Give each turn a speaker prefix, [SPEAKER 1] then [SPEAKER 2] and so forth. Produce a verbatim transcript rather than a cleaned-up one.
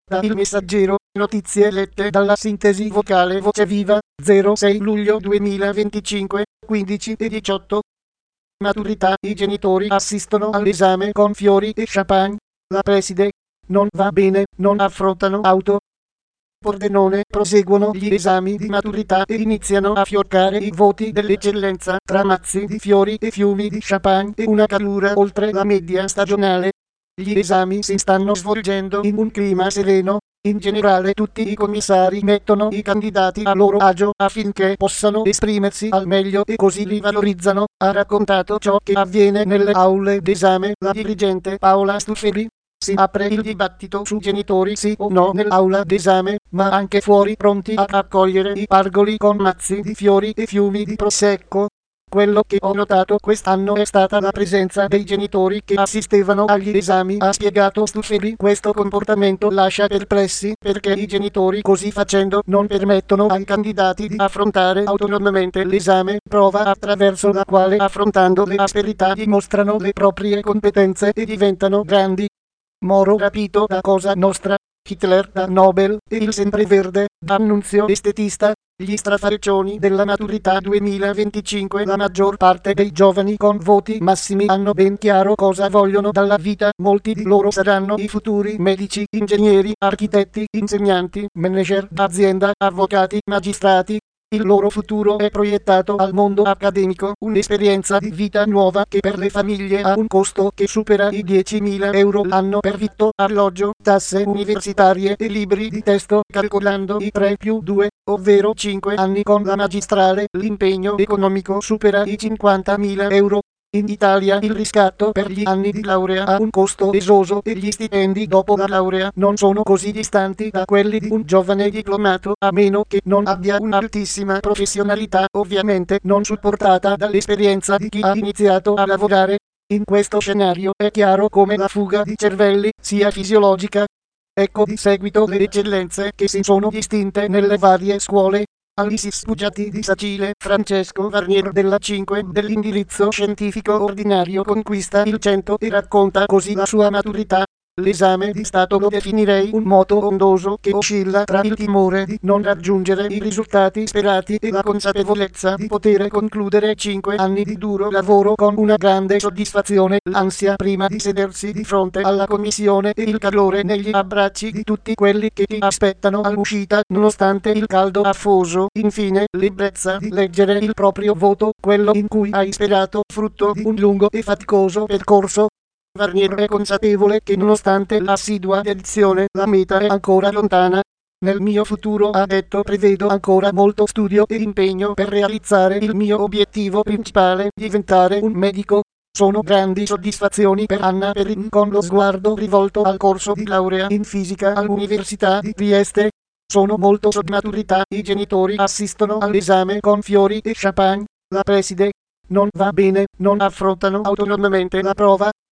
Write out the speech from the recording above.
[SPEAKER 1] Da Il Messaggero, notizie lette dalla sintesi vocale Voce Viva, zero sei luglio duemilaventicinque, quindici e diciotto. Maturità, i genitori assistono all'esame con fiori e champagne. La preside, non va bene, non affrontano auto. Pordenone, proseguono gli esami di maturità e iniziano a fioccare i voti dell'eccellenza tra mazzi di fiori e fiumi di champagne e una calura oltre la media stagionale. Gli esami si stanno svolgendo in un clima sereno. In generale tutti i commissari mettono i candidati a loro agio affinché possano esprimersi al meglio e così li valorizzano. Ha raccontato ciò che avviene nelle aule d'esame la dirigente Paola Stuferi. Si apre il dibattito su genitori sì o no nell'aula d'esame, ma anche fuori, pronti ad accogliere i pargoli con mazzi di fiori e fiumi di prosecco. Quello che ho notato quest'anno è stata la presenza dei genitori che assistevano agli esami, ha spiegato Stuferi. Questo comportamento lascia perplessi, perché i genitori così facendo non permettono ai candidati di affrontare autonomamente l'esame, prova attraverso la quale, affrontando le asperità, dimostrano le proprie competenze e diventano grandi. Moro rapito da Cosa Nostra, Hitler da Nobel e il sempreverde da Annunzio estetista. Gli strafalcioni della maturità duemilaventicinque. La maggior parte dei giovani con voti massimi hanno ben chiaro cosa vogliono dalla vita. Molti di loro saranno i futuri medici, ingegneri, architetti, insegnanti, manager d'azienda, avvocati, magistrati. Il loro futuro è proiettato al mondo accademico, un'esperienza di vita nuova che per le famiglie ha un costo che supera i diecimila euro l'anno per vitto, alloggio, tasse universitarie e libri di testo. Calcolando i tre più due, ovvero cinque anni con la magistrale, l'impegno economico supera i cinquantamila euro. In Italia il riscatto per gli anni di laurea ha un costo esoso e gli stipendi dopo la laurea non sono così distanti da quelli di un giovane diplomato, a meno che non abbia un'altissima professionalità, ovviamente non supportata dall'esperienza di chi ha iniziato a lavorare. In questo scenario è chiaro come la fuga di cervelli sia fisiologica. Ecco di seguito le eccellenze che si sono distinte nelle varie scuole. Alisis Pugiati di Sacile, Francesco Varnier della cinque dell'indirizzo scientifico ordinario conquista il cento e racconta così la sua maturità. L'esame di Stato lo definirei un moto ondoso che oscilla tra il timore di non raggiungere i risultati sperati e la consapevolezza di poter concludere cinque anni di duro lavoro con una grande soddisfazione, l'ansia prima di sedersi di fronte alla commissione e il calore negli abbracci di tutti quelli che ti aspettano all'uscita nonostante il caldo afoso, infine l'ebbrezza di leggere il proprio voto, quello in cui hai sperato, frutto di un lungo e faticoso percorso. Varnier è consapevole che nonostante l'assidua dedizione la meta è ancora lontana. Nel mio futuro, ha detto, prevedo ancora molto studio e impegno per realizzare il mio obiettivo principale, diventare un medico. Sono grandi soddisfazioni per Anna Perin con lo sguardo rivolto al corso di laurea in fisica all'Università di Trieste. Sono molto soddisfatti, i genitori assistono all'esame con fiori e champagne. La preside, non va bene, non affrontano autonomamente la prova.